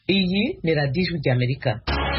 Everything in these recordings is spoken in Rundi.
Iyi ni radiyo ijwi ry'Amerika.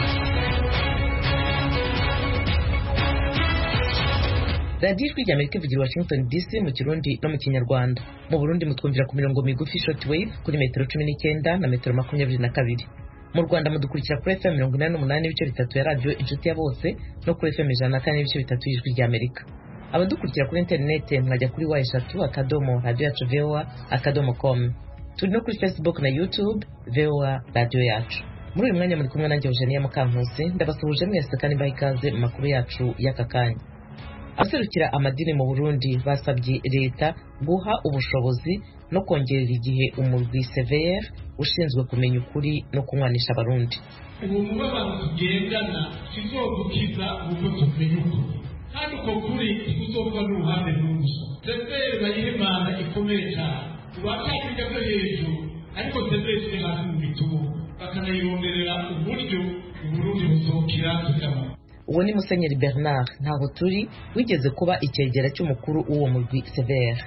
radiyo ijwi ry'Amerika ivugira Washington DC mu Kirundi no mu Kinyarwanda. Mu Burundi mutwumvira ku mirongo migufi shortwave kuri metero 19 na metero 22. Mu Rwanda mudukurikira kuri FM 88 n'ibice bitatu ya radio Inshuti ya Bose no kuri FM 104 n'ibice bitatu y'Ijwi ry'Amerika. Abadukurikira kuri internet mwajya kuri wa3.radio.com. Turi no kuri Facebook na YouTube VOA Radio Yacu. Muri uyu mwanya muri kumwe nanjye Eugenia Mukankusi, ndabasuhuje mwese kandi mbaha ikaze mu makuru yacu y'aka kanya. Abaserukira amadini mu Burundi basabye leta guha ubushobozi no kongerera igihe umurwi CVR ushinzwe kumenya ukuri no kunywanisha abarundi. Ubumuga abantu tugendana kizogukiza ubwo tumenya ukuri, kandi uko kuri kuzova n'uruhande rumwe. CVR bayihimana ikomeye cyane, ubashaka byo hejuru, ariko CVR iri hasi mu bitugu, bakanayironderera uburyo Burundi buzokira tukama. Uwo ni Musenyeri Bernard ntaho turi wigeze kuba icyegera cy'umukuru w'uwo murwi CVR.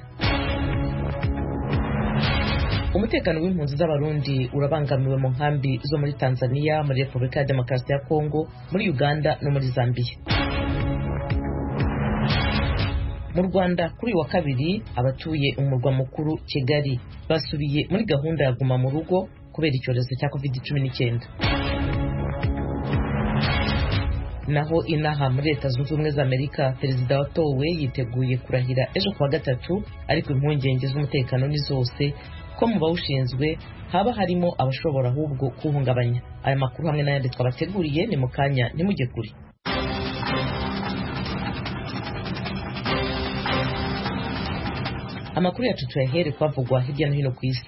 Umutekano w'impunzi z'abarundi urabangamiwe mu nkambi zo muri Tanzania, muri Repubulika ya Demokarasi ya Kongo, muri Uganda no muri Zambia. Mu Rwanda kuri wa kabiri abatuye umurwa mukuru Kigali basubiye muri gahunda ya guma mu rugo kubera icyorezo cya COVID-19. Naho inaha muri Leta Zunze Ubumwe za Amerika, perezida watowe yiteguye kurahira ejo kuwa gatatu, ariko impungenge z'umutekano ni zose ko mu bawushinzwe haba harimo abashobora ahubwo kuhungabanya. Aya makuru hamwe n'ayandi twabateguriye ni mu kanya, ntimujye kure. Amakuru yacu tuyahere kwavugwa hirya no hino ku isi.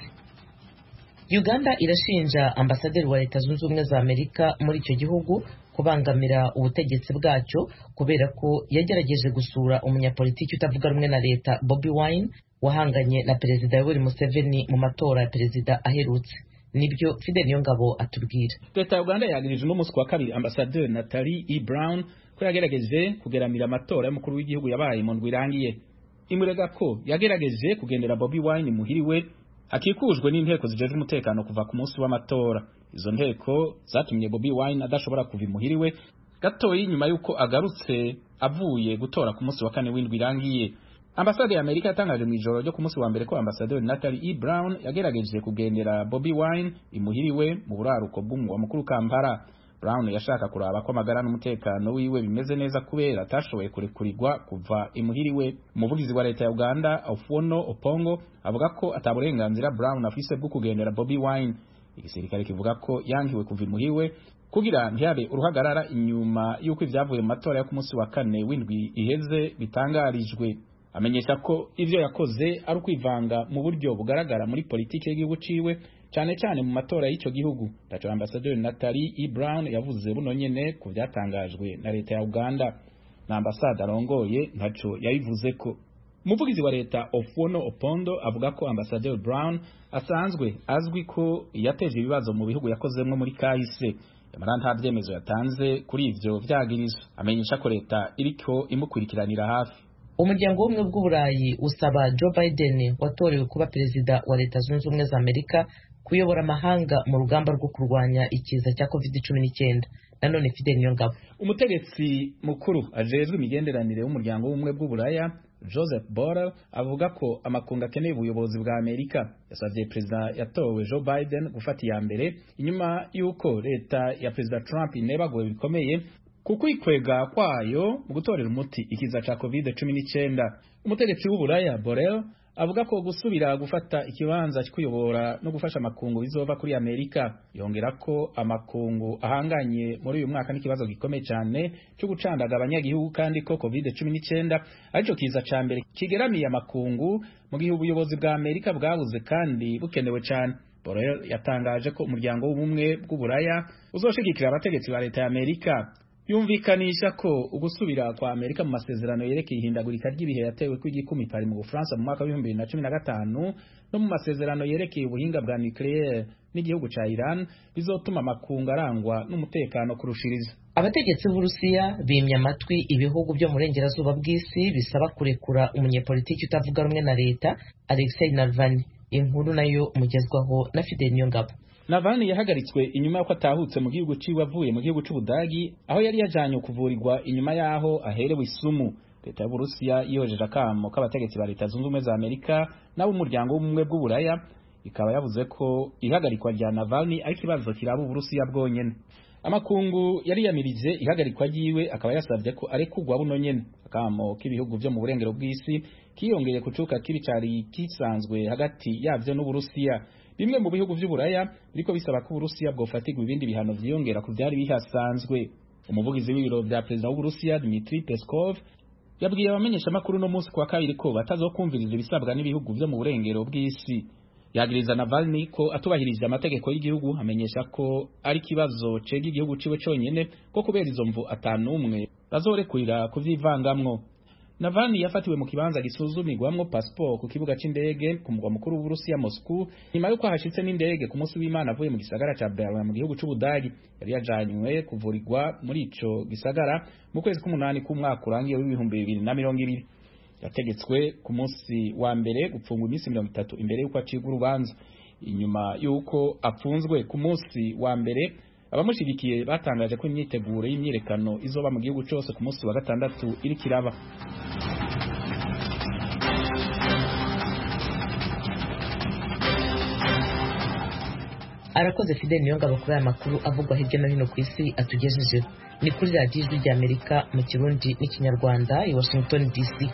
Uganda irashinja ambasaderi wa Leta Zunze Ubumwe za Amerika muri icyo gihugu kubangamira ubutegetsi bwacyo kubera ko yagerageje gusura umunyapolitiki utavuga rumwe na leta Bobi Wine wahanganye na Perezida Yoweri Museveni mu matora ya perezida aherutse. Nibyo Fidel Niyongabo atubwira. Leta ya Uganda yagirije no musi wa kabiri ambasaderi Natalie E. Brown ko yagerageje kugeramira amatora y'umukuru w'igihugu yabaye mu ndwi irangiye. Imurega ko yagerageje kugendera Bobi Wine muhiriwe akikujwe n'inteko zijeje umutekano kuva ku munsi w'amatora. Izo nteko zatumye Bobi Wine adashobora kuva imuhiriwe gatoyi nyuma yuko agarutse avuye gutora ku munsi wa kane w'indwi irangiye. Ambasade ya Amerika yatangaje mu ijoro ryo ku munsi wa mbere ko ambasaderi Natalie E. Brown yagerageje kugendera Bobi Wine imuhiriwe mu buraruko bw'umugwa mukuru Kampala. Brown yashaka kuraba ko amagara n'umutekano wiwe bimeze neza kubera atashoboye kurekurirwa kuva imuhiriwe. Umuvugizi wa leta ya Uganda Ofuono Opongo avuga ko ataburenganzira Brown afise bwo kugendera Bobi Wine. Igisirikare kivuga ko yangiwe kuva imuhiriwe kugira ntiyabe uruhagarara inyuma yuko ivyavuye mu matora yo ku munsi wa kane w'indwi iheze bitangarijwe. Amenyesha ko ivyo yakoze ari ukwivanga mu buryo bugaragara muri politike y'igihugu ciwe, cyane cyane mu matora y'icyo gihugu. Tacho ambasaderi Natalie E. Brown yavuze buno nyene ku byatangajwe na leta ya Uganda, na ambasade arongoye ntaco yabivuze ko. Umuvugizi wa leta Ofuono Opondo avuga ko ambasaderi Brown asanzwe azwi ko yateje ibibazo mu bihugu yakozemwe muri kahise. Yamara nta byemezo yatanze kuri ivyo vyagirizo. Amenyesha ko leta iriko imukurikiranira hafi. Umuryango w'ubumwe bw'Uburayi usaba Joe Biden watorewe kuba perezida wa Leta Zunze Ubumwe za Amerika kuyobora amahanga mu rugamba rwo kurwanya ikiza cya COVID-19. Nanone Fidel Niyongabo. Umutegetsi mukuru ajejwe imigenderanire w'umuryango w'ubumwe bw'Uburaya Joseph Borrell avuga ko amakungu akeneye ubuyobozi bwa Amerika. Yasavye perezida yatowe Joe Biden gufata iya mbere inyuma yuko leta ya perezida Trump inebaguwe bikomeye kuko ikwega kwayo mu gutorera umuti ikiza ca COVID-19. Umutegetsi w'Uburaya Borrell avuga ko gusubira gufata ikibanza cy'ukuyobora no gufasha amakungu bizova kuri Amerika. Yongera ko amakungu ahanganye muri uyu mwaka n'ikibazo gikomeye cyane cyo gucandaga abanyagihugu, kandi ko COVID-19 arico kiza ca mbere kigeramiye amakungu mu gihe ubuyobozi bwa Amerika bwabuze kandi bukenewe cyane. Borrell yatangaje ko umuryango w'ubumwe bw'Uburaya uzoshigikira abategetsi ba leta ya Amerika. Yumvikanisha ko ugusubira kwa Amerika mu masezerano yerekeye ihindagurika ry'ibihe yatewe kw'igikumi pari mu Bufaransa mu mwaka wa 2015 no mu masezerano yerekeye ubuhinga bwa nucleaire n'igihugu ca Iran bizotuma amakungu arangwa n'umutekano kurushiriza. Abategetsi b'Urusiya bimye amatwi ibihugu byo mu burengerazuba bw'isi bisaba kurekura umunyepolitiki utavuga rumwe na leta Alexei Navalny. Inkuru nayo mugezwaho na Fidel Niyongabo. Navalny yahagaritswe inyuma y'uko atahutse mu gihugu ciwe avuye mu gihugu c'Ubudagi aho yari yajanye kuvurirwa inyuma y'aho aherewe isumu. Leta y'Uburusiya yojeje akamo k'abategetsi ba Leta Zunze Ubumwe za Amerika nabo umuryango w'ubumwe bw'Uburaya ikaba yavuze ko ihagarikwa rya Navalny ari kibazo kiraba Uburusiya bwonyene. Amakungu yari yamirije ihagarikwa ryiwe akaba yasabye ko arekugwa buno nyene. Akamo k'ibihugu vyo mu burengero bw'isi kiyongeye kucuka kibi cari kisanzwe hagati yavyo n'Uburusiya. Bimwe mu bihugu vy'Uburaya biriko bisaba ko Uburusiya bwofatirwa ibindi bihano vyiyongera ku vyari bihasanzwe. Umuvugizi w'ibiro vya Perezida w'Uburusiya Dmitry Peskov yabwiye abamenyesha makuru no munsi kwa kabiri ko batazokumviriza ibisabwa n'ibihugu vyo mu burengero bw'isi. Yagiriza Navalny ko atubahirije amategeko y'igihugu, amenyesha ko ari kibazo cega igihugu ciwe conyene ko kubera izo mvu atanumwe bazorekurira kuvyivangamwo. Navalny yafatiwe mu kibanza gisuzumirwamwo passport ku kibuga c'indege ku mugwa mukuru w'Uburusiya Moscow nyuma yuko hashitse n'indege ku munsi w'Imana avuye mu gisagara ca Berlin mu gihugu c'Ubudagi. Yari yajanywe kuvurirwa muri ico gisagara mu kwezi k'umunani k'umwaka urangiye w'2020. Yategetswe ku munsi wa mbere gupfungwa iminsi 30 imbere yuko acibwa urubanza. Inyuma yuko apfunzwe ku munsi wa mbere, abamushigikiye batangaje ko imyiteguro y'imyirekano izoba mu gihugu cyose ku munsi wa gatandatu iri kiraba. Arakoze Fidel Niyongabo kuri aya makuru avugwa hirya no hino ku isi atugejejeho. Ni kuri radiyo Ijwi ry'Amerika mu Kirundi n'Ikinyarwanda i Washington DC.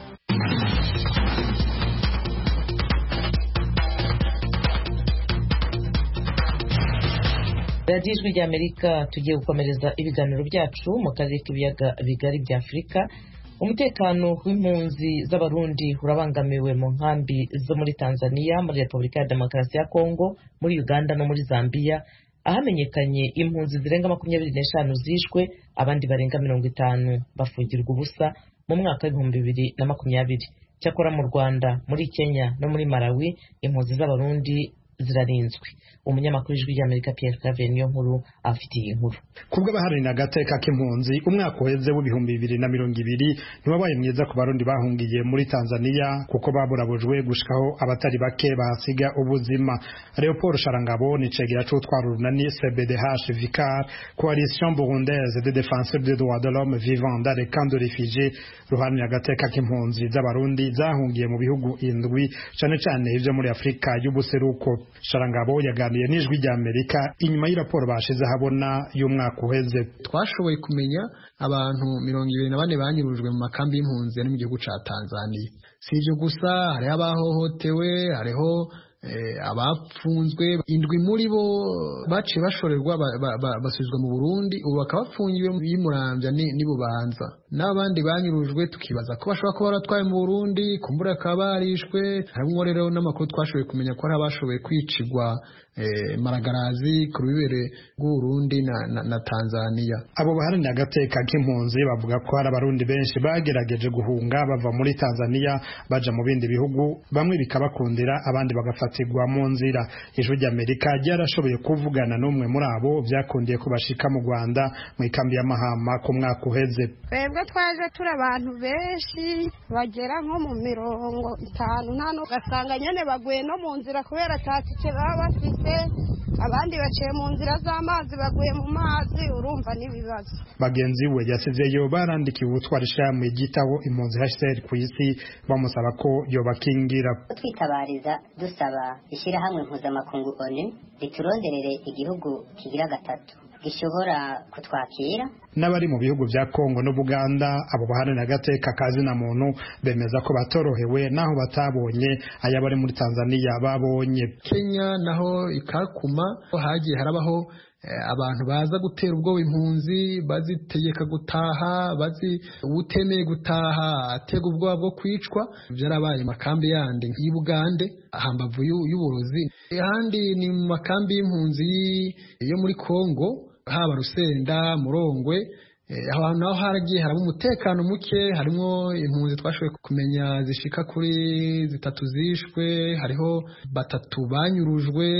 radiyo Ijwi ry'Amerika tugiye gukomereza ibiganiro byacu mu karere k'ibiyaga bigari bya Afurika. Umutekano w'impunzi z'abarundi urabangamiwe mu nkambi zo muri Tanzania, muri Repubulika ya Demokarasi ya Kongo, muri Uganda no muri Zambia, ahamenyekanye impunzi zirenga 25 zishwe, abandi barenga 50 bafungirwa ubusa mu mwaka wa 2020. Cyakora mu Rwanda, muri Kenya no muri Malawi impunzi z'abarundi zirarinzwe. Umunyamakuru w'Ijwi ry'Amerika Pierre Claver niyo nkuru afitiye inkuru. Kubwo baharina agateka k'impunzi umwaka uheze w'2020 ntiwabaye mwiza ku barundi bahungiye muri Tanzania kuko baburabujwe gushikaho abatari bake bahasiga ubuzima. Leopold Sharangabo ni cegera c'utwara urunani CBDH Vicar, Coalition Burundaise des défenseurs des droits de l'homme vivant dans les camps de réfugiés, ruhanira agateka k'impunzi z'abarundi zahungiye mu bihugu indwi cane cane ivyo muri Afrika y'ubuseruko. Sharangabo yaganiye n'Ijwi ry'Amerika inyuma y'iraporo bashize habona y'umwaka uheze. Twashoboye kumenya abantu 24 banyurujwe mu makambi y'impunzi ari mu gihugu ca Tanzania. Sivyo gusa, hariho abahohotewe, hariho abapfunzwe, indwi muri bo baciye bashorerwa basubizwa mu Burundi, ubu bakaba bafungiwe y'Imuramvya ni Bubanza. N'abandi banyurujwe tukibaza ko bashobora kuba baratwaye mu Burundi, kumbura akaba barishwe. Harimo rero n'amakuru twashoboye kumenya ko hari abashoboye kwicirwa Maragarazi ku rubere rw'Uburundi na Tanzania. Abo baharanira agateka k'impunzi bavuga ko hari abarundi benshi bagerageje guhunga bava muri Tanzania baja mu bindi bihugu, bamwe bikabakundira abandi bagafatirwa mu nzira. Ijwi ry'Amerika ryarashoboye kuvugana n'umwe muri abo byakundiye ko bashika mu Rwanda mu ikambi ya Mahama ku mwaka uheze. Twebwe twaje turi abantu benshi bagera nko mu 50 nano gasanga nyene baguye no mu nzira kubera tatike baba bafite, abandi baciye mu nzira z'amazi baguye mu mazi, urumva n'ibibazo. Bagenzi we yasizeyo barandikiwe utwarisha mu igitabo impunzi HCR ku isi bamusaba ko yobakingira. Twitabariza dusaba ishyirahamwe mpuzamakungu ONU rituronderere igihugu kigira gatatu gishobora kutwakira. N'abari mu bihugu vya Kongo no Buganda abo baharanira agateka kazina muntu bemeza ko batorohewe naho batabonye ayabari muri Tanzania babonye. Kenya naho ikakuma hagiye harabaho abantu baza gutera ubwo impunzi bazitegeka gutaha, utemeye gutaha atega ubwoba bwo kwicwa. Byarabaye makambi yandi y'Ubugande ahambavu y'uburozi, ahandi ni mu makambi y'impunzi yo muri Kongo, haba Rusenda, Murongwe. Aho naho haragiye harimo umutekano muke, harimo impunzi twashoboye kumenya zishika kuri 3 zishwe, hariho 3 banyurujwe,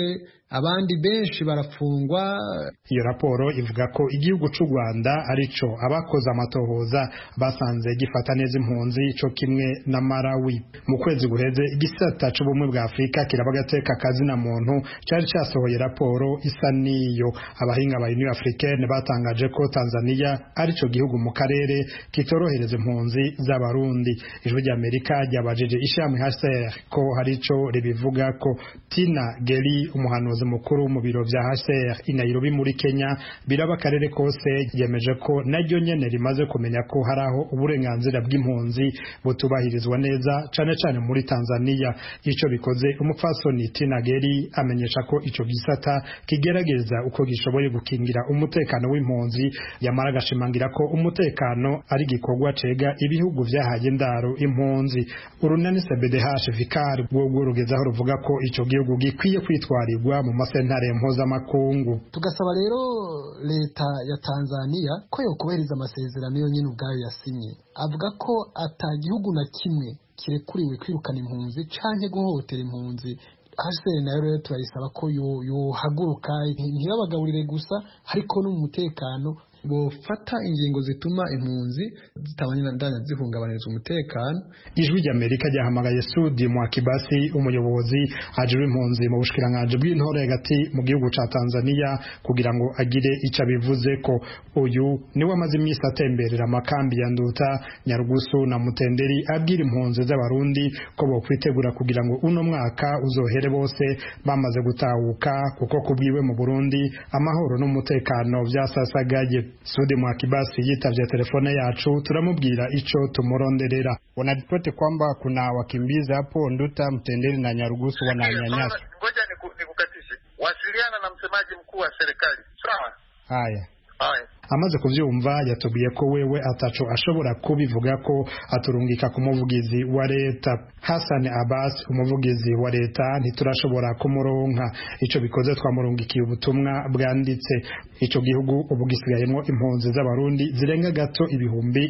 abandi benshi barafungwa. Iyo raporo ivuga ko igihugu c'u Rwanda arico abakoze amatohoza basanze gifata neza impunzi co kimwe na Malawi. Mu kwezi guheze igisata c'ubumwe bwa Afrika kiraba gateka kazina muntu cari casohoye raporo isa niyo. Abahinga ba Union Africaine batangaje ko Tanzania arico gihugu mu karere kitorohereza impunzi z'abarundi. Ijwi ry'Amerika ryabajije ishami HCR ko harico ribivuga ko. Tina Geli, umuhanuzi mukuru mu biro vya HCR i Nairobi muri Kenya, biraba akarere kose, yemeje ko naryo nyene rimaze kumenya ko haraho uburenganzira bw'impunzi butubahirizwa neza cane cane muri Tanzania. Ico bikoze umupfasoni Tina Geli amenyesha ko ico gisata kigerageza uko gishoboye gukingira umutekano w'impunzi, yamara gashimangira ko umutekano ari gikorwa cega ibihugu vyahaye ndaro impunzi. Urunani CBDH Vikar bwo rugezaho ruvuga ko ico gihugu gikwiye kwitwarirwa mu masentare mpuzamakungu. Tugasaba rero leta ya Tanzania ko yo kubahiriza amasezerano yo nyine ubwayo yasinye, avuga ko atagihugu na kimwe kirekuriwe kwirukana impunzi canke guhohotera impunzi. HCR nayo rero turayisaba ko yohaguruka ntibabagaburire gusa ariko no mu mutekano bofata ingingo zituma impunzi zitabandanya zihungabaniriza umutekano. Ijwi ry'Amerika ryahamagaye Sudi Mwakibasi, umuyobozi ajejwe impunzi mu bushikiranganje bw'intore hagati mu gihugu ca Tanzania, kugira ngo agire ico bivuze ko. Uyu niwe amaze imisi atemberera amakambi ya Nduta, Nyarugusu na Mutenderi abwira impunzi z'abarundi ko bokwitegura kugira ngo uno mwaka uzohere bose bamaze gutahuka, kuko kubwiwe mu Burundi amahoro n'umutekano vyasasagaye. Sudi Mwakibasi yitavye telefone yacu, turamubwira ico tumuronderera. Wanaripoti kwamba kuna wakimbizi hapo Nduta, Mtenderi na Nyarugusu wananyanyasa. Ngoja nikukatishe. Wasiliana na msemaji mkuu wa serikali. Sawa? Haya. Amaze kuvyumva yatubwiye ko wewe ataco ashobora kubivuga ko aturungika ku muvugizi wa leta. Hassan Abbas, umuvugizi wa leta, ntiturashobora kumuronka. Ico bikoze twamurungikiye ubutumwa bwanditse. Ico gihugu ubu gisigayemo impunzi z'abarundi zirenga gato ibihumbi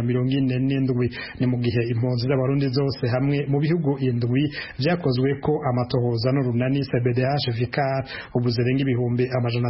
147. Ni mu gihe impunzi z'abarundi zose hamwe mu bihugu 7 vyakozwe ko amatohoza n'urunani CBDH Vikar ubu zirenga ibihumbi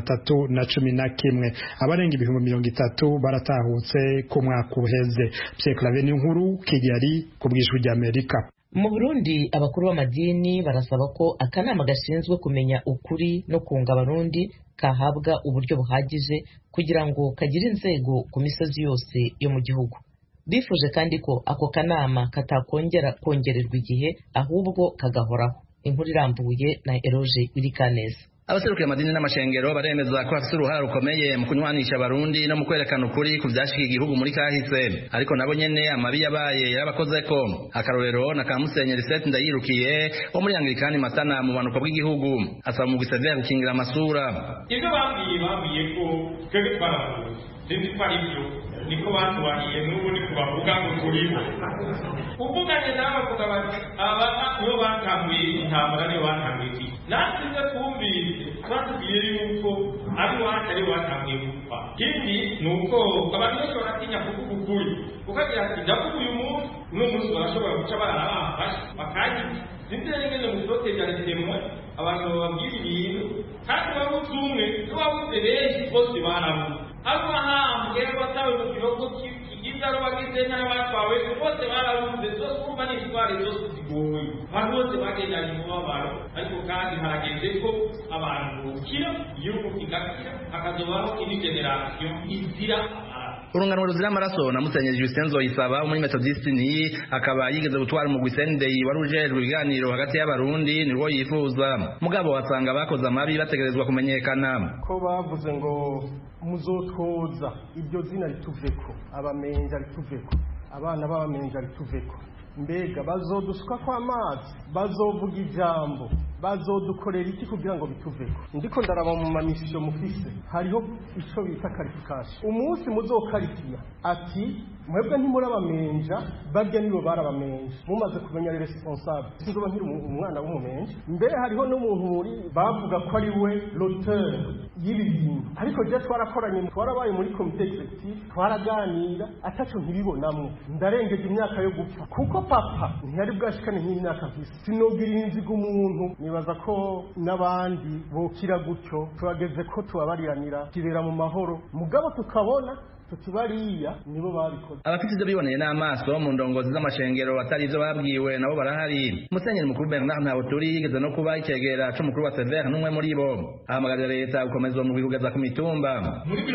311. Abarenga ibihumbi 30 baratahutse ku mwaka uheze. Pierre Claver Nkuru, Kigali, ku bw'Ijwi ry'Amerika. Mu Burundi abakuru b'amadini barasaba ko akanama gashinzwe kumenya ukuri no kunga abarundi kahabwa uburyo buhagije kugira ngo kagire inzego ku misozi yose yo mu gihugu. Bifuje kandi ko ako kanama kongererwa igihe ahubwo kagahoraho. Inkuru irambuye na Eroge Wirikaneza. Abaserukiye amadini n'amashengero baremeza ko bafite uruhare rukomeye mu kunywanisha abarundi no mu kwerekana ukuri ku vyashikiye igihugu muri kahise, ariko nabo nyene amabi yabaye yarabakozeko. Akarorero na ka Musenyeri Seth Ndayirukiye wo muri Anglikani Matana mu banuko bw'igihugu, asaba mu gisagara gukingira amasura. Ibyo bambwiye ko twebwe twaravuze sinzi ko ari byo, niko batubaniye n'ubu ni kubavuga ngo turiho uvuganye nawe bavuga bati aba nibo batanguye intambara, nibo batanguye iki. Natwe nze twumvise batubwiye yuko ari wacu ari batanguye gupfa. Ikindi ni uko abantu benshi baratinya kuvuga ukuri, ukagira ati ndavuga uyu munsi uno munsi barashobora guca barabafashe bakanyita. Sinzi ngene mu protege temwe abantu babwira ibintu kandi babuze umwe n'ababuze benshi bose barabuze. Abo bahambwe batawe mu kirogo kigizaro bagize n'abatwawe bose barabuze. Zose kumva n'itware zose zigoye, abantu bose bagendanye mu babaro, ariko kandi harageze ko abantu bukira, igihugu kigakira, hakazobaho indi generasiyo izira urungano ruzira amaraso na Musenyeri Justin Nzoyisaba muri Methodist ni akaba yigeze gutwara mu Gwisendei warujejwe ibiganiro hagati y'abarundi nirwo yifuza. Mugabo wasanga bakoze amabi bategerezwa kumenyekana ko bavuze ngo muzotwoza ibyo zina rituveko, abamenja rituveko, abana b'abamenja rituveko. Mbega bazodusuka kwa amazi, bazovuga ijambo, bazodukorera iki kugira ngo bituveko? Ndiko ndaraba mu mamisyo mufise hariho ico bita qualification. Umunsi muzokarifiya ati mwebwe ntimuri abamenja, barya nibo barabamenja, mumaze kumenya le responsable. Sinzoba nkiri umwana w'umumenja. Mbere hariho n'umuntu muri bavuga ko ari we l'auteur y'ibi bintu ariko je twarakoranye twarabaye muri komite executive twaraganira ataco ntibibonamwe ndarengeje imyaka yo gupfa kuko papa ntiyari bwashikane nk'imyaka visi sinogira inziga umuntu nibaza ko n'abandi bokira gutyo turageze ko tubabariranira kibera mu mahoro mugabo tukabona tutibariya nibo babikoze abafite ibyo biboneye n'amaso mu ndongozi z'amashengero atari ibyo babwiwe nabo barahari Musenyeri mukuru Bernard Ntawuturi yigeze no kuba ikegera c'umukuru wa Sever n'umwe muri bo ahamagarira leta gukomeza mu kugeza ku mitumba muri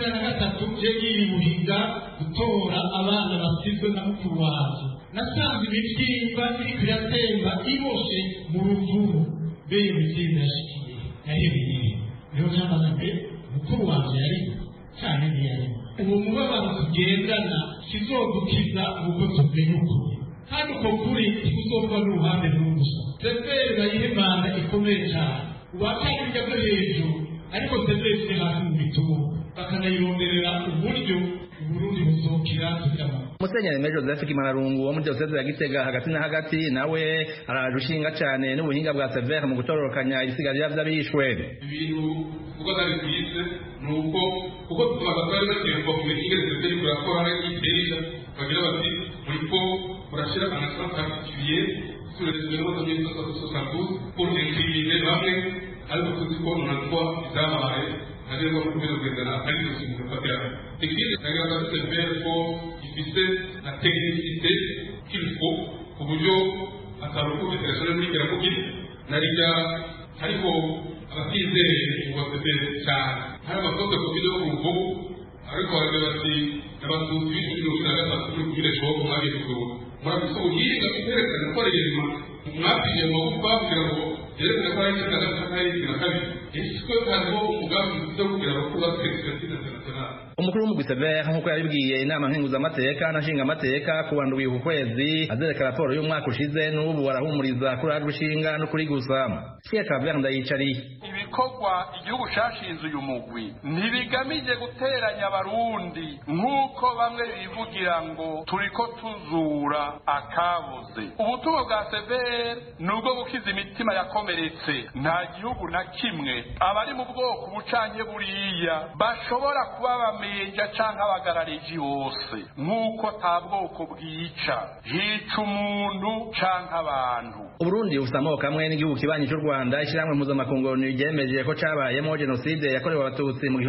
1993 je yiri muhinga gutora abana basizwe na mukuru wacu nasanze imitimba iri kiratemba iboshe mu ruvuru beye imitimba yashikiye yahebeye rero cyamaze mukuru wacu yari cyane ntiyari uwo mubabaro tugendana kizodukiza ubwo tumenye ukuri kandi uko kuri kuzova n'uruhande n'ubusa Severi bayihe Imana ikomeye cyane uwatanga byo hejuru ariko Severi iri hasi mu bitugu bakanayironderera uburyo Burundi buzokira tukama Musenyeri Mejo Joseph Kimararungu wo muri diocese ya Gitega hagati na hagati nawe ararushinga cyane n'ubuhinga bwa Sever mu gutororokanya ibisigarira by'abishwe ibintu kuko ari kwise nuko kuko tubagatari batemba ku bigere Sever kurakora n'iterisha bagira bati muriko murashira anasaba particulier sur les événements de 1972 pour incriminer bamwe ariko tuziko natwa izabaye ageze mu kubera kwendana ari cyo mufatira ikindi nagaga Sever ko ifite la technicité qu'il faut ku buryo ataruko biterashore muri kirakugiri narija ariko abakizere ubafite cyane hari abakoze ku byo ku ruvugo ariko baragira bati n'abatuzi b'ibyo gatatu kuri kubire shobo mwagiye kugura murabiso uyiga kwerekana ko ari yema mwapije mu kugira ngo yerekana ko ari kitagatakari isiko kandi umugambi cyo kugira ngo kuba expertise international umukuru w'umugwi Sever nk'uko yabibwiye inama nkenguzamateka na nshingamateka ku bantu uyu kwezi azereka raporo y'umwaka ushize n'ubu arahumuriza kuri arushinga no kuri gusa Pierre Claver Ndayicariye ibikorwa igihugu cyashinze uyu mugwi ntibigamije guteranya abarundi nk'uko bamwe bivugira ngo turiko tuzura akabuze ubutumwa bwa Sever nubwo gukiza imitima yakomeretse nta gihugu na kimwe abari mu bwoko bucanye buriya bashobora kuba bamenja canke abagarariji bose nk'uko ta bwoko bwica hica umuntu canke abantu Uburundi bufite amoko amwe n'igihugu kibanyi cy'u Rwanda ishyirahamwe mpuzamakungu ryemeje ko cabayemo jenoside yakorewe abatutsi mu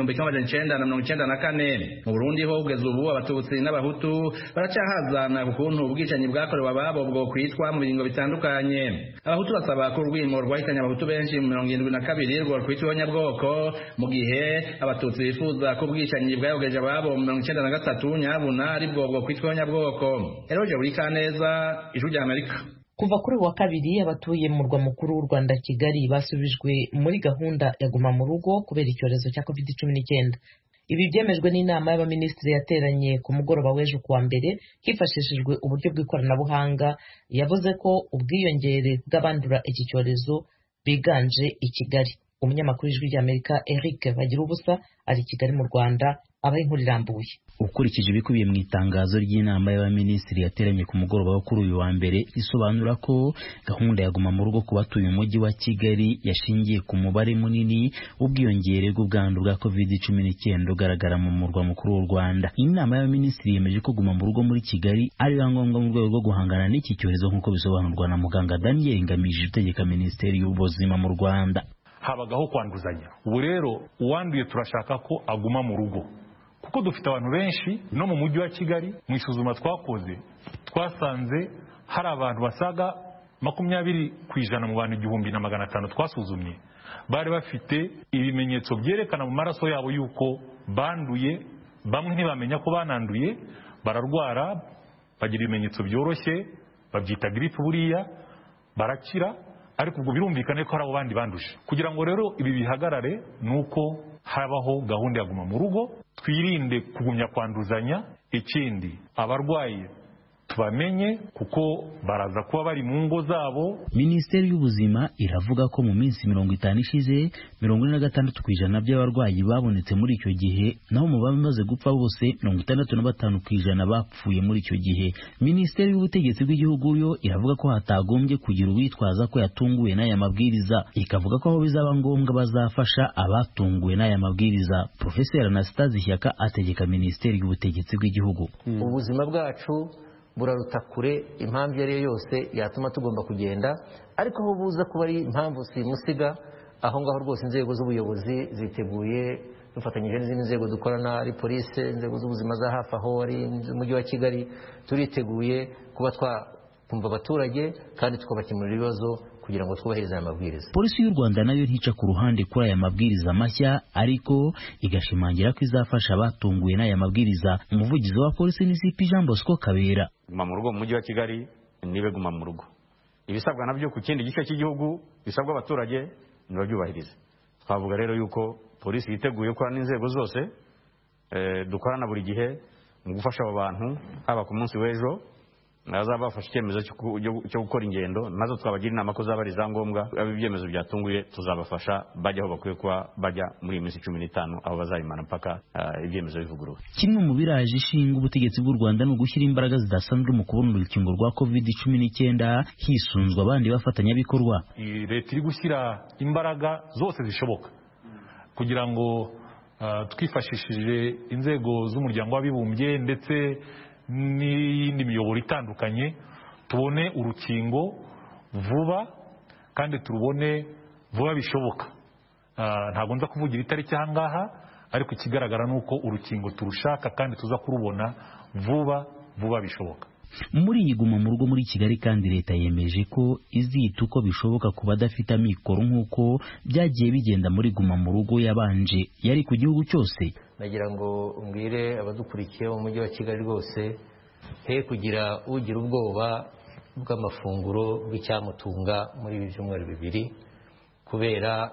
1994 mu Burundi ho kugeza ubu abatutsi n'abahutu baracyahazana ku kuntu ubwicanyi bwakorewe ababo bwo kwitwa mu biringo bitandukanye abahutu basaba ko urwimo rwahitanye abahutu benshi mu 72 rwo kwitwa nyabwoko mu gihe abatutsi bifuza ko ubwicanyi bwayogeje ababo mu 1993 nyabuna ari bwo kwitwa nyabwoko Eroje Burikaneza Ijwi rya Amerika kuva kuri wa kabiri abatuye mu murwa mukuru w'u Rwanda Kigali basubijwe muri gahunda ya guma mu rugo kubera icyorezo cya COVID-19 ibi byemejwe n'inama y'abaminisitiri yateranye ku mugoroba w'ejo kuwa mbere hifashishijwe uburyo bw'ikoranabuhanga yavuze ko ubwiyongere bw'abandura iki cyorezo biganje i Kigali umunyamakuru w'Ijwi rya Amerika Eric Bagirubusa ari i Kigali mu Rwanda abaye inkuru irambuye ukurikije ibikubiye mu itangazo ry'inama y'abaminisitiri yateranye ku mugoroba wo kuri uyu wa mbere risobanura ko gahunda ya guma mu rugo ku batuye umujyi wa Kigali yashingiye ku mubare munini w'ubwiyongere bw'ubwandu bwa COVID-19 ugaragara mu murwa mukuru w'u Rwanda. Inama y'abaminisitiri yemeje ko guma mu rugo muri Kigali ari ngombwa mu rwego rwo guhangana n'iki cyorezo nk'uko bisobanurwa na muganga Daniel Ngamije utegeka Minisiteri y'Ubuzima mu Rwanda. Habagaho kwanduzanya. Ubu rero uwanduye turashaka ko aguma mu rugo. Kuko dufite abantu benshi no mu mujyi wa Kigali mu isuzuma twakoze twasanze hari abantu basaga 20% mu bantu 1500 twasuzumye bari bafite ibimenyetso byerekana mu maraso yabo yuko banduye bamwe ntibamenya ko bananduye bararwara bagira ibimenyetso byoroshye babyita grippe buriya barakira ariko ubwo birumvikane ko hari abo bandi banduje kugira ngo rero ibi bihagarare nuko habaho gahunda ya guma mu rugo twirinde kugumya kwanduzanya ikindi abarwayi tubamenye kuko baraza kuba bari mu ngo zabo. Minisiteri y'Ubuzima iravuga ko mu minsi 50 ishize 46% by'abarwayi babonetse muri icyo gihe, naho mu bamaze gupfa bose 65% bapfuye muri icyo gihe. Minisiteri y'Ubutegetsi bw'igihugu yo iravuga ko hatagombye kugira uwitwaza ko yatunguwe n'aya mabwiriza, ikavuga ko aho bizaba ngombwa bazafasha abatunguwe n'aya mabwiriza. Professor Anastase Shyaka ategeka Minisiteri y'Ubutegetsi bw'igihugu. Ubuzima bwacu buraruta kure impamvu yari yose yatuma tugomba kugenda, ariko aho buza kuba ari impamvu simusiga, aho ngaho rwose inzego z'ubuyobozi ziteguye dufatanyije n'izindi nzego dukorana, ari polisi, inzego z'ubuzima za hafi aho ari umujyi wa Kigali, turiteguye kuba twakumva abaturage kandi tukabakemurira ibibazo kugira ngo twubahirize aya mabwiriza. Polisi y'u Rwanda nayo ntica ku ruhande kuri aya mabwiriza mashya, ariko igashimangira ko izafasha abatunguwe n'aya mabwiriza. Umuvugizi wa polisi ni CP Jean Bosco Kabera: guma mu rugo mu mujyi wa Kigali nibe guma mu rugo, ibisabwa nabyo ku kindi gice cy'igihugu bisabwa abaturage nibabyubahirize. Twavuga rero yuko polisi yiteguye ko n'inzego zose dukorana buri gihe mu gufasha abo bantu, haba ku munsi w'ejo nazabafasha icyemezo cyo gukora ingendo, nazo twabagira inama ko zaba ari za ngombwa. Ibyemezo byatunguye tuzabafasha bajya aho bakwiye kuba bajya muri iyi minsi 15 aho bazayimana mpaka ibyemezo bivuguruwe. Kimwe mu biraje ishinga ubutegetsi bw'u Rwanda ni ugushyira imbaraga zidasanzwe mu kubona urukingo rwa COVID-19 hisunzwe abandi bafatanyabikorwa. Leta iri gushyira imbaraga zose zishoboka kugira ngo twifashishije inzego z'umuryango w'abibumbye ndetse n'iyindi miyoboro itandukanye tubone urukingo vuba kandi turubone vuba bishoboka. Ntabwo nza kuvugira itariki aha ngaha, ariko ikigaragara ni uko urukingo turushaka kandi tuza kurubona vuba bishoboka. Muri iyi guma mu rugo muri Kigali kandi leta yemeje ko izita uko bishoboka ku badafite amikoro nk'uko byagiye bigenda muri guma mu rugo yabanje yari ku gihugu cyose. Nagira ngo mbwire abadukurikiye mu mujyi wa Kigali rwose he kugira ugira ubwoba bw'amafunguro bw'icyamutunga muri ibi byumweru bibiri kubera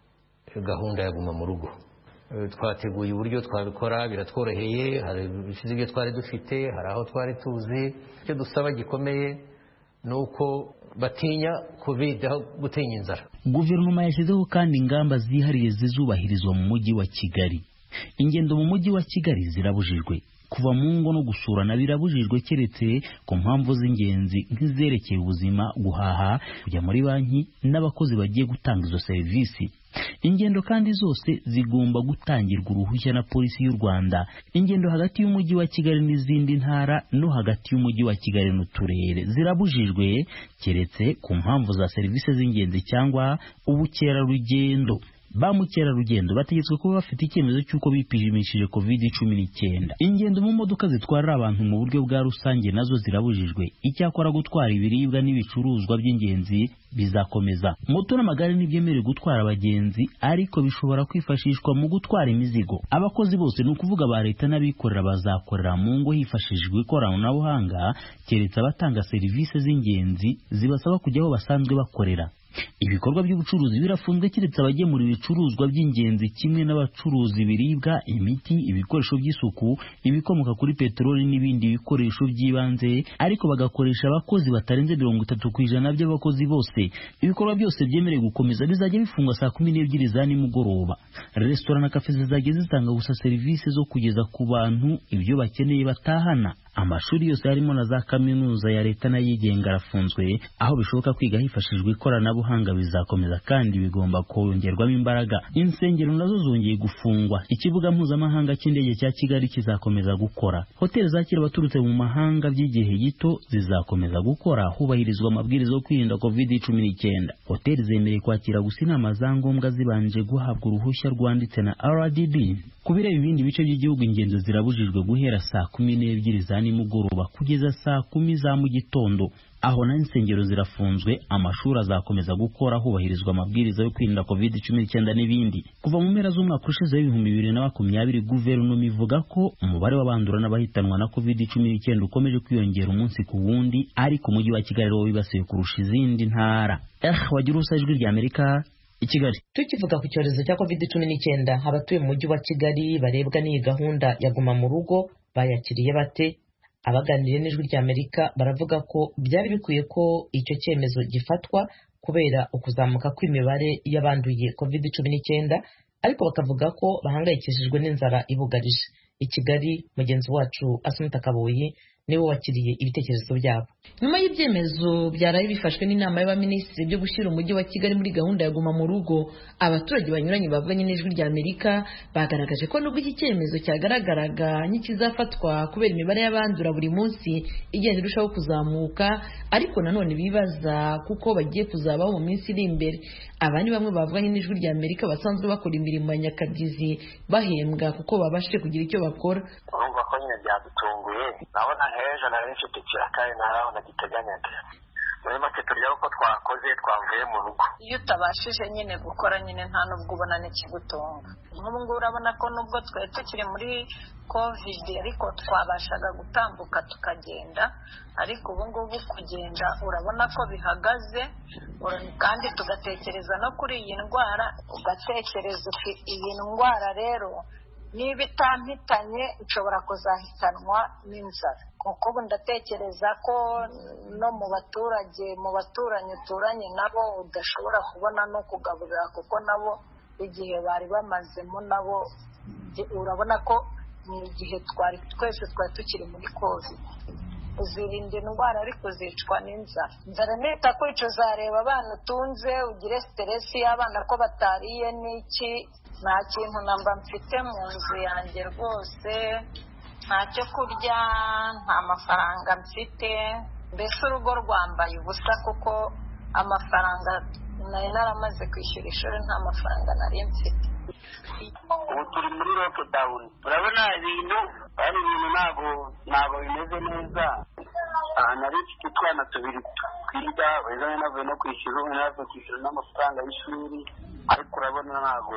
gahunda ya guma mu rugo. Twateguye uburyo twabikora, biratworoheye, hari ibishize ibyo twari dufite, hari aho twari tuzi. Icyo dusaba gikomeye ni uko batinya covid aho gutinya inzara. Guverinoma yashyizeho kandi ingamba zihariye zizubahirizwa mu mujyi wa Kigali. Ingendo mu mujyi wa Kigali zirabujijwe, kuva mu ngo no gusurana birabujijwe keretse ku mpamvu z'ingenzi nk'izerekeye ubuzima, guhaha, kujya muri banki n'abakozi bagiye gutanga izo serivisi. Ingendo kandi zose zigomba gutangirwa uruhushya na polisi y'u Rwanda. Ingendo hagati y'umujyi wa Kigali n'izindi ntara no hagati y'umujyi wa Kigali n'uturere zirabujijwe keretse ku mpamvu za serivisi z'ingenzi cyangwa ubukerarugendo. Ba mukerarugendo bategetswe kuba bafite icyemezo cy'uko bipimishije COVID-19. Ingendo mu modoka zitwara abantu mu buryo bwa rusange nazo zirabujijwe. Icyakora gutwara ibiribwa n'ibicuruzwa by'ingenzi bizakomeza. Moto n'amagare ntibyemerewe gutwara abagenzi, ariko bishobora kwifashishwa mu gutwara imizigo. Abakozi bose ni ukuvuga ba leta n'abikorera bazakorera mu ngo hifashishijwe ikoranabuhanga keretse abatanga serivisi z'ingenzi zibasaba kujya aho basanzwe bakorera. Ibikorwa by'ubucuruzi birafunzwe keretse abagemura ibicuruzwa by'ingenzi kimwe n'abacuruza ibiribwa, imiti, ibikoresho by'isuku, ibikomoka kuri peteroli n'ibindi bikoresho by'ibanze, ariko bagakoresha abakozi batarenze 30% by'abakozi bose. Ibikorwa byose byemerewe gukomeza bizajya bifungwa saa 12 za nimugoroba. Restaurant na cafe zizajya zitanga gusa serivisi zo kugeza ku bantu ibyo bakeneye batahana. Amashuri yose harimo na za kaminuza ya leta n'ayigenga arafunzwe, aho bishoboka kwiga hifashishijwe ikoranabuhanga bizakomeza kandi bigomba kongerwamo imbaraga. Insengero nazo zongeye gufungwa. Ikibuga mpuzamahanga cy'indege cya Kigali kizakomeza gukora. Hoteli zakira abaturutse mu mahanga by'igihe gito zizakomeza gukora hubahirizwa amabwiriza yo kwirinda COVID-19. Hoteli zemerewe kwakira gusa inama za ngombwa zibanje guhabwa uruhushya rwanditse na RDB. Kubireba ibindi bice by'igihugu ingendo zirabujijwe guhera saa 12 za nimugoroba kugeza saa 10 za mu gitondo. Aho na insengero zirafunzwe, amashuri azakomeza gukora hubahirizwa amabwiriza yo kwirinda COVID-19 n'ibindi. Kuva mu mpera z'umwaka ushize w'2020 guverinoma ivuga ko umubare w'abandura n'abahitanwa na COVID-19 ukomeje kwiyongera umunsi ku wundi, ariko umujyi wa Kigali wo wibasiwe kurusha izindi ntara. Wagira usajwi rya Amerika i Kigali. Tukivuga ku cyorezo cya COVID-19, abatuye mu mujyi wa Kigali barebwa n'iyi gahunda ya guma mu rugo bayakiriye bate? abaganiriye n'ijwi ry'Amerika baravuga ko byari bikwiye ko icyo cyemezo gifatwa kubera ukuzamuka kw'imibare y'abanduye COVID-19, ariko bakavuga ko bahangayikishijwe n'inzara ibugarije. I Kigali, mugenzi wacu Asumta Kaboyi niwe wakiriye ibitekerezo byabo. Nyuma y'ibyemezo byaraye bifashwe n'inama y'abaminisitiri byo gushyira umujyi wa Kigali muri gahunda ya guma mu rugo, abaturage banyuranye bavuganye n'ijwi ry'Amerika bagaragaje ko nubwo iki cyemezo cyagaragaraga nk'ikizafatwa kubera imibare y'abandura buri munsi igenda irushaho kuzamuka, ariko nanone bibaza kuko bagiye kuzabaho mu minsi iri imbere. Aba ni bamwe bavuganye n'ijwi ry'Amerika basanzwe bakora imirimo ya nyakabyizi bahembwa kuko babashije kugira icyo bakora. Urumva ko nyine byadutunguye, nabona hejo nari mfite ikirakaye naraho nagiteganyaga. Muri make turya uko twakoze twavuye mu rugo. Iyo utabashije nyine gukora nyine nta nubwo ubona n'ikigutunga. Nk'ubu ngubu urabona ko nubwo twari tukiri muri COVID ariko twabashaga gutambuka tukagenda, ariko ubu ngubu kugenda urabona ko bihagaze, kandi tugatekereza no kuri iyi ndwara, ugatekereza uti iyi ndwara rero niba itampitanye nshobora kuzahitanwa n'inzara. Kuko ubu ndatekereza ko no mu baturage, mu baturanyi uturanye nabo udashobora kubona no kugaburira, kuko nabo igihe bari bamazemo nabo urabona ko ni igihe twese twari tukiri muri COVID. Uzirinda indwara ariko uzicwa n'inzara. Inzara nita kwica, uzareba abana utunze ugire stress y'abana ko batariye n'iki. Nta kintu namba mfite mu nzu yanjye rwose, nta cyo kurya, nta mafaranga mfite, mbese urugo rwambaye ubusa kuko amafaranga nari naramaze kwishyura ishuri, nta mafaranga nari mfite. Ubu turi muri lockdown, urabona ibintu ntabwo bimeze neza. Nari mfite utwana tubiri twiga, wezanye navuye no kwishyura, navuye kwishyura n'amafaranga y'ishuri, ariko urabona ntabwo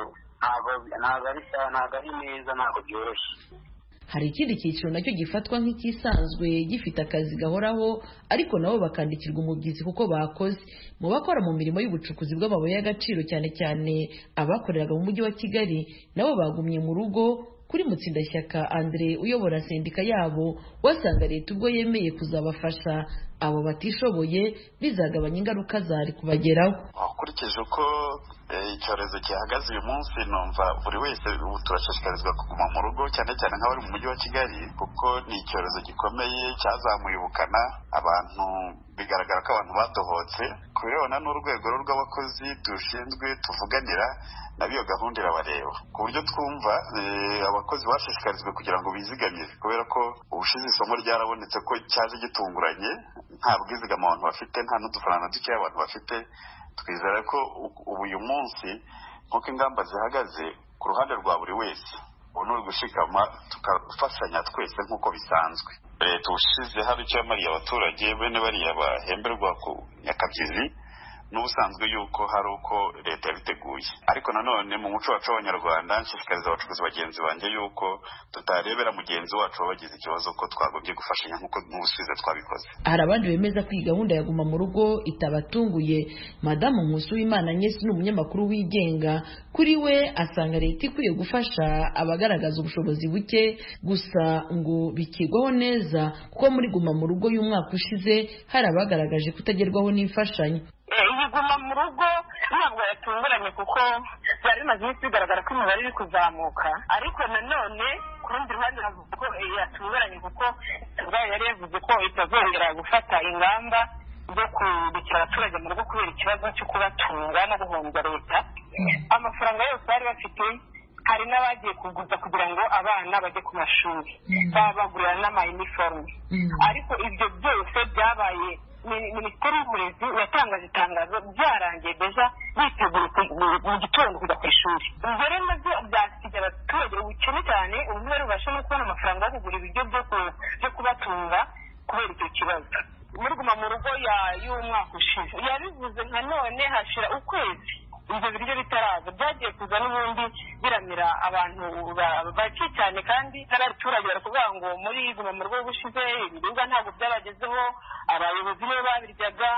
ari neza, ntabwo byoroshye. Hari ikindi cyiciro nacyo gifatwa nk'ikisanzwe gifite akazi gahoraho, ariko nabo bakandikirwa umubyizi kuko bakoze. Mu bakora mu mirimo y'ubucukuzi bw'amabuye y'agaciro, cyane cyane abakoreraga mu mujyi wa Kigali, nabo bagumye mu rugo. Kuri Mutsindashyaka Andre uyobora sendika yabo, wasanga leta ubwo yemeye kuzabafasha abo batishoboye bizagabanya ingaruka zari kubageraho. Ukurikije uko icyorezo gihagaze uyu munsi, numva buri wese ubu turashishikarizwa kuguma mu rugo, cyane cyane nk'abari mu mujyi wa Kigali, kuko ni icyorezo gikomeye cyazamuye ubukana. Abantu bigaragara ko abantu badohotse, kubibona n'urwego rw'abakozi dushinzwe tuvuganira nabo iyo gahunda irabareba, ku buryo twumva abakozi bashishikarizwe kugira ngo bizigamire, kubera ko ubushize isomo ryarabonetse ko cyaje gitunguranye, nta bwizigama abantu bafite, nta n'udufaranga dukeya abantu bafite. Twizera ko ubu uyu munsi nk'uko ingamba zihagaze ku ruhande rwa buri wese, ubu ni ugushikama tukafashanya twese nk'uko bisanzwe. Leta ubushize hari icyo yamariye abaturage bene bariya bahemberwa ku nyakabyizi, n'ubusanzwe yuko hari uko leta yabiteguye. Ariko nanone mu muco wacu w'Abanyarwanda, nshishikariza abacukuzi bagenzi banjye yuko tutarebera mugenzi wacu wabagize ikibazo ko twagombye gufashanya nk'uko n'ubusize twabikoze. Hari abandi bemeza ko iyi gahunda ya guma mu rugo itabatunguye. Madamu Nkusuwimana Agnes ni umunyamakuru wigenga. Kuri we asanga leta ikwiye gufasha abagaragaza ubushobozi buke, gusa ngo bikigwaho neza kuko muri guma mu rugo y'umwaka ushize hari abagaragaje kutagerwaho n'imfashanyo. Iyi guma mu rugo ntabwo yatunguranye kuko byari bimaze iminsi bigaragara ko imibare iri kuzamuka, ariko nanone ku rundi ruhande navuga ko yatunguranye kuko ubwayo yari yavuze ko itazongera gufata ingamba zo kubikira abaturage mu rugo kubera ikibazo cyo kubatunga no guhombya leta. Amafaranga yose bari bafite, hari n'abagiye kuguza kugira ngo abana bajye ku mashuri, babagurira n'amayiniforume, ariko ibyo byose byabaye Minisiteri y'Uburezi yatangaje itangazo byarangiye deja biteguye mu gitondo kujya ku ishuri. Ibyo rero nabyo byasigaye abaturage ubukene cyane, ubu bari bubasha no kubona amafaranga yo kugura ibiryo byo kubatunga kubera icyo kibazo. Muri guma mu rugo y'umwaka ushize yabivuze, nka none hashira ukwezi ibyo biryo bitaraza, byagiye kuza n'ubundi biramira abantu bake cyane, kandi n'abaturage bari kuvuga ngo muri guma mu rugo gushize ibiribwa ntabwo byabagezeho, abayobozi nibo babiryaga,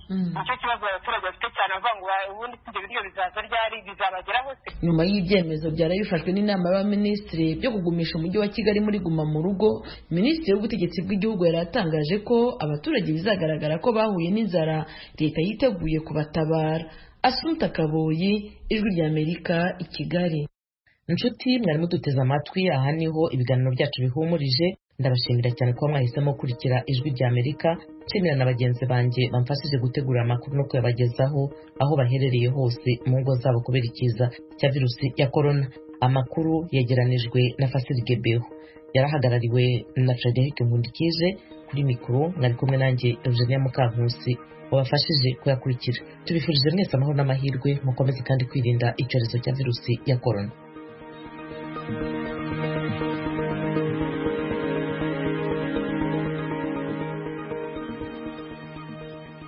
nicyo kibazo abaturage bafite cyane avuga ngo ubundi ibyo biryo bizaza ryari bizabageraho se. Nyuma y'ibyemezo byari bifashwe n'inama y'abaminisitiri byo kugumisha umujyi wa Kigali muri guma mu rugo, minisitiri w'ubutegetsi bw'igihugu yari atangaje ko abaturage bizagaragara ko bahuye n'inzara leta yiteguye kubatabara. Asumta Kaboyi, Ijwi ry'Amerika, i Kigali. Inshuti mwari muduteze amatwi, aha niho ibiganiro byacu bihumurije. Ndabashimira cyane ko mwahisemo gukurikira Ijwi ry'Amerika. Nshimira na bagenzi banjye bamfashije gutegura amakuru no kuyabagezaho aho baherereye hose mu ngo zabo kubera ikiza cya virusi ya corona. Amakuru yegeranijwe na Fasili Gebeho, yarahagarariwe na Frederic Nkundikije. Kuri mikoro mwari kumwe nanjye Eugenia Mukankusi wabafashije kuyakurikira. Tubifurije mwese amahoro n'amahirwe, mukomeze kandi kwirinda icyorezo cya virusi ya corona.